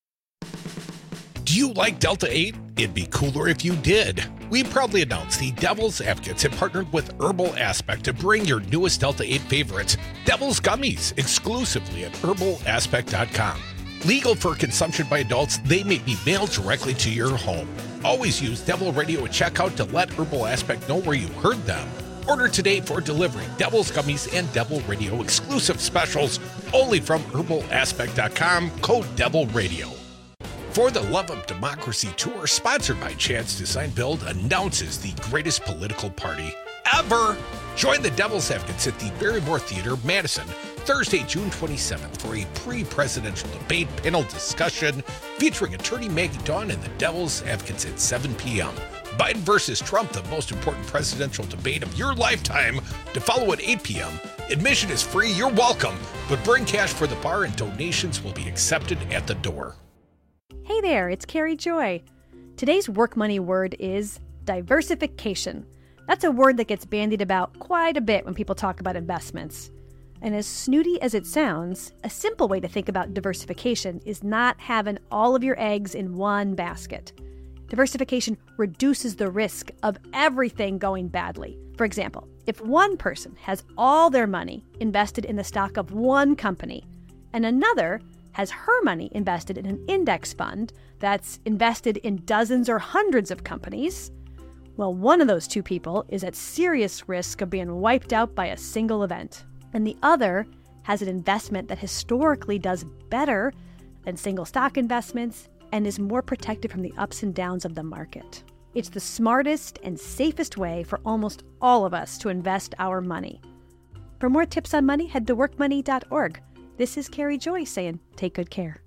Do you like Delta 8? It'd be cooler if you did. We proudly announce the Devil's Advocates have partnered with Herbal Aspect to bring your newest Delta 8 favorites, Devil's Gummies, exclusively at herbalaspect.com. Legal for consumption by adults, they may be mailed directly to your home. Always use Devil Radio at checkout to let Herbal Aspect know where you heard them. Order today for delivery. Devil's Gummies and Devil Radio exclusive specials only from herbalaspect.com, code Devil Radio. For the Love of Democracy Tour, sponsored by Chance Design Build, announces the greatest political party ever. Join the Devil's Advocates at the Barrymore Theater, Madison, Thursday, June 27th for a pre-presidential debate panel discussion featuring attorney Maggie Dawn and the Devil's Advocates at 7 p.m. Biden versus Trump, the most important presidential debate of your lifetime, to follow at 8 p.m. Admission is free, you're welcome, but bring cash for the bar and donations will be accepted at the door. Hey there, it's Carrie Joy. Today's work money word is diversification. That's a word that gets bandied about quite a bit when people talk about investments. And as snooty as it sounds, a simple way to think about diversification is not having all of your eggs in one basket. Diversification reduces the risk of everything going badly. For example, if one person has all their money invested in the stock of one company and another has her money invested in an index fund that's invested in dozens or hundreds of companies, well, one of those two people is at serious risk of being wiped out by a single event. And the other has an investment that historically does better than single stock investments and is more protected from the ups and downs of the market. It's the smartest and safest way for almost all of us to invest our money. For more tips on money, head to workmoney.org. This is Carrie Joy saying, take good care.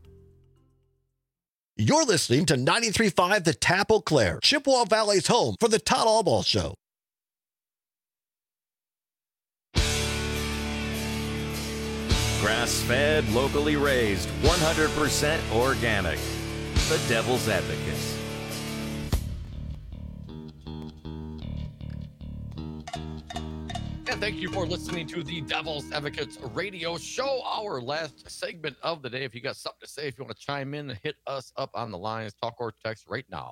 You're listening to 93.5 The Tap Eau Claire, Chippewa Valley's home for the Todd Albaugh Show. Grass-fed, locally raised, 100% organic. The Devil's Advocates. And thank you for listening to the Devil's Advocates radio show, our last segment of the day. If you got something to say, if you want to chime in, hit us up on the lines, talk or text right now,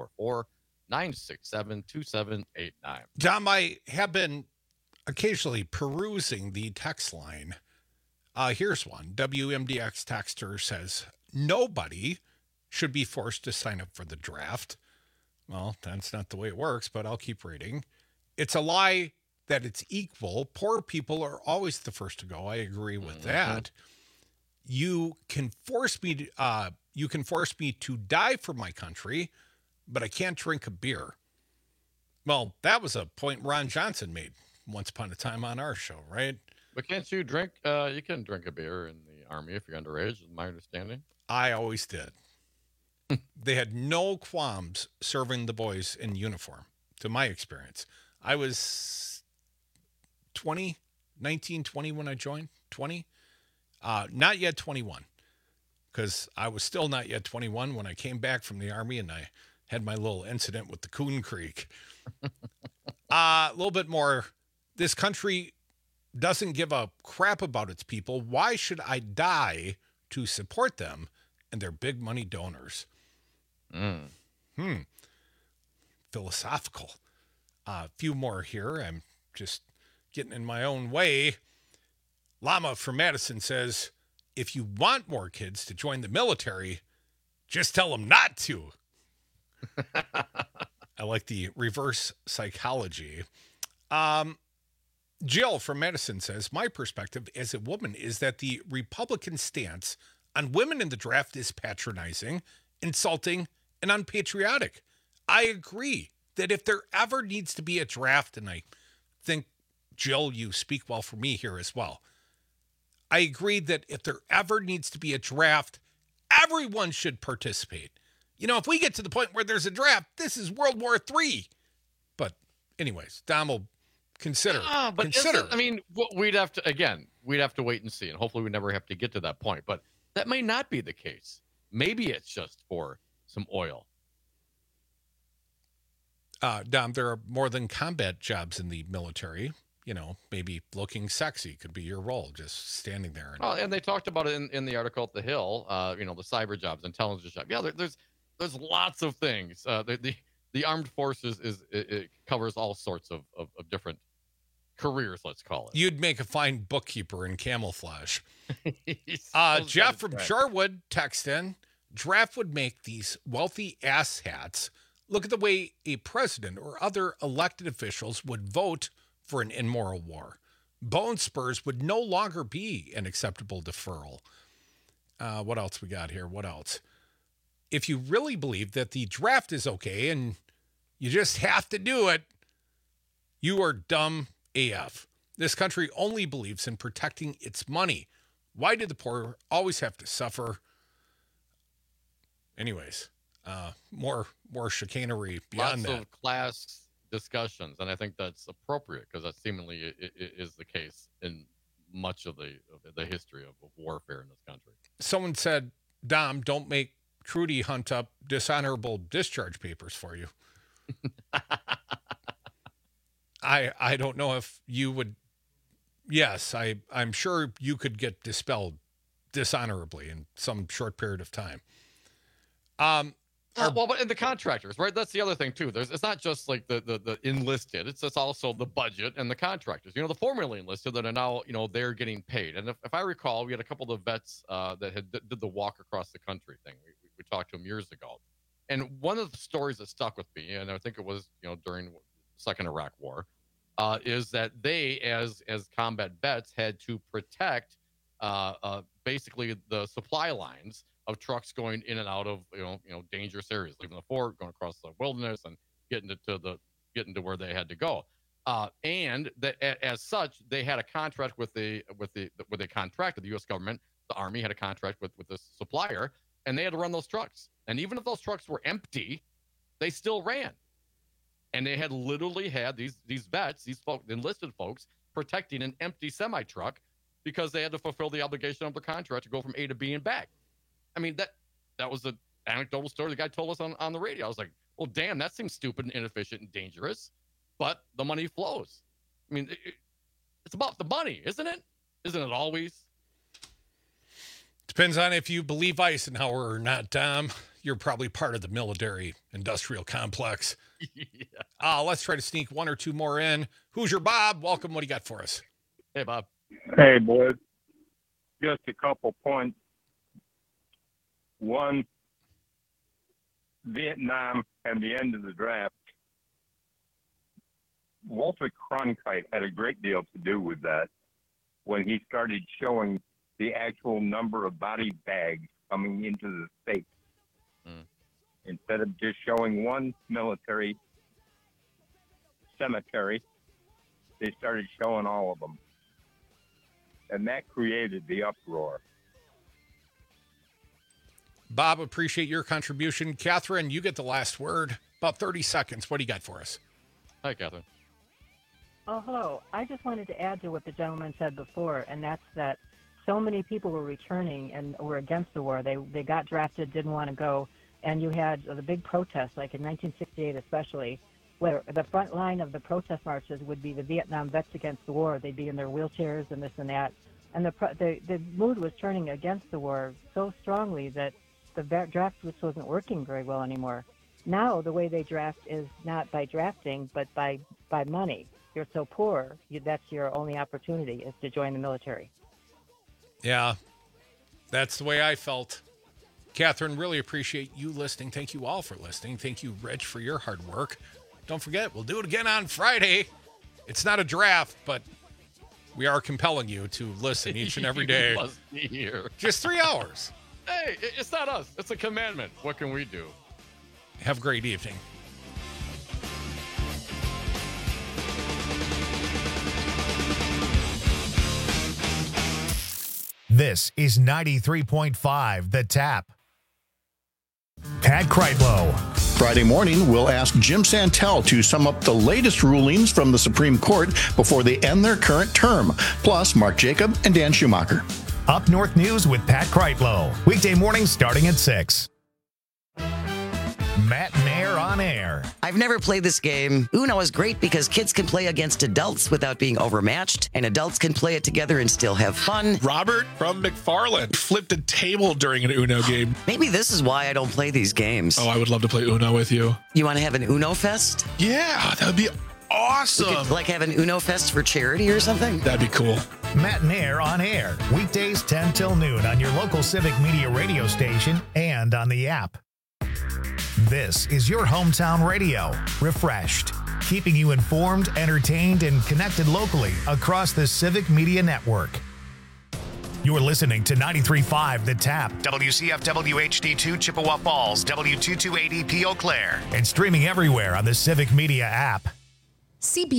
844-967-2789. Dom, I have been occasionally perusing the text line. Here's one. WMDX texter says, nobody should be forced to sign up for the draft. Well, that's not the way it works, but I'll keep reading. It's a lie that it's equal. Poor people are always the first to go. I agree with that. You can force me to die for my country, but I can't drink a beer. Well, that was a point Ron Johnson made once upon a time on our show, right? But can't you drink? You can drink a beer in the Army if you're underage, is my understanding. I always did. They had no qualms serving the boys in uniform, to my experience. I was 20 when I joined, 20. Not yet 21, because I was still not yet 21 when I came back from the Army and I had my little incident with the Coon Creek. A little bit more. This country doesn't give a crap about its people. Why should I die to support them and their big money donors? Philosophical. A few more here. I'm just getting in my own way. Llama from Madison says, if you want more kids to join the military, just tell them not to. I like the reverse psychology. Jill from Madison says, my perspective as a woman is that the Republican stance on women in the draft is patronizing, insulting, and unpatriotic. I agree that if there ever needs to be a draft, and I think, Jill, you speak well for me here as well. I agree that if there ever needs to be a draft, everyone should participate. You know, if we get to the point where there's a draft, this is World War III. But anyways, Dom will consider. I mean, we'd have to wait and see, and hopefully we never have to get to that point. But that may not be the case. Maybe it's just for some oil. Dom, there are more than combat jobs in the military. maybe looking sexy could be your role, just standing there. And they talked about it in the article at The Hill, the cyber jobs, intelligence jobs. Yeah, there's lots of things. The armed forces it covers all sorts of different careers, let's call it. You'd make a fine bookkeeper in camouflage. Jeff from Shorewood text in, draft would make these wealthy asshats look at the way a president or other elected officials would vote for an immoral war. Bone spurs would no longer be an acceptable deferral. What else we got here? What else? If you really believe that the draft is okay and you just have to do it, you are dumb AF. This country only believes in protecting its money. Why do the poor always have to suffer? Anyways, more chicanery beyond that. Lots of class discussions, and I think that's appropriate because that seemingly is the case in much of the history of warfare in this country. Someone said, Dom, don't make Trudy hunt up dishonorable discharge papers for you. I don't know if you would. Yes, I'm sure you could get dispelled dishonorably in some short period of time. But in the contractors, right? That's the other thing too. It's not just like the enlisted. It's also the budget and the contractors. The formerly enlisted that are now they're getting paid. And if I recall, we had a couple of vets that did the walk across the country thing. We talked to them years ago, and one of the stories that stuck with me, and I think it was during the Second Iraq War, is that they as combat vets had to protect basically the supply lines of trucks going in and out of dangerous areas, leaving the fort, going across the wilderness, and getting to where they had to go. And that as such, they had a contract with the U.S. government. The Army had a contract with the supplier, and they had to run those trucks. And even if those trucks were empty, they still ran. And they had literally had these vets, these enlisted folks, protecting an empty semi-truck because they had to fulfill the obligation of the contract to go from A to B and back. I mean, that was an anecdotal story the guy told us on the radio. I was like, well, damn, that seems stupid and inefficient and dangerous, but the money flows. I mean, it's about the money, isn't it? Isn't it always? Depends on if you believe Eisenhower or not, Tom. You're probably part of the military-industrial complex. Yeah. Let's try to sneak one or two more in. Who's your Bob? Welcome. What do you got for us? Hey, Bob. Hey, boys. Just a couple points. One, Vietnam and the end of the draft. Walter Cronkite had a great deal to do with that when he started showing the actual number of body bags coming into the state. Instead of just showing one military cemetery, they started showing all of them. And that created the uproar. Bob, appreciate your contribution. Catherine, you get the last word. About 30 seconds. What do you got for us? Hi, Catherine. Oh, hello. I just wanted to add to what the gentleman said before, and that's that so many people were returning and were against the war. They got drafted, didn't want to go, and you had the big protests, like in 1968 especially, where the front line of the protest marches would be the Vietnam vets against the war. They'd be in their wheelchairs and this and that. And the mood was turning against the war so strongly that the draft just wasn't working very well anymore. Now the way they draft is not by drafting, but by money. You're so poor, that's your only opportunity is to join the military. Yeah, that's the way I felt. Catherine, really appreciate you listening. Thank you all for listening. Thank you, Rich, for your hard work. Don't forget, we'll do it again on Friday. It's not a draft, but we are compelling you to listen each and every day. You must be here. Just 3 hours. Hey, it's not us. It's a commandment. What can we do? Have a great evening. This is 93.5 The Tap. Pat Kreitlow. Friday morning, we'll ask Jim Santel to sum up the latest rulings from the Supreme Court before they end their current term. Plus, Mark Jacob and Dan Schumacher. Up North News with Pat Kreitlow. Weekday mornings starting at 6. Matt and Air on Air. I've never played this game. Uno is great because kids can play against adults without being overmatched, and adults can play it together and still have fun. Robert from McFarland flipped a table during an Uno game. Maybe this is why I don't play these games. Oh, I would love to play Uno with you. You want to have an Uno Fest? Yeah, that would be awesome. We could, like, have an Uno Fest for charity or something? That'd be cool. Matt and Air on air, weekdays 10 till noon on your local Civic Media radio station and on the app. This is your hometown radio, refreshed, keeping you informed, entertained, and connected locally across the Civic Media Network. You're listening to 93.5 The Tap, WCFW HD2 Chippewa Falls, W228EP Eau Claire, and streaming everywhere on the Civic Media app. CB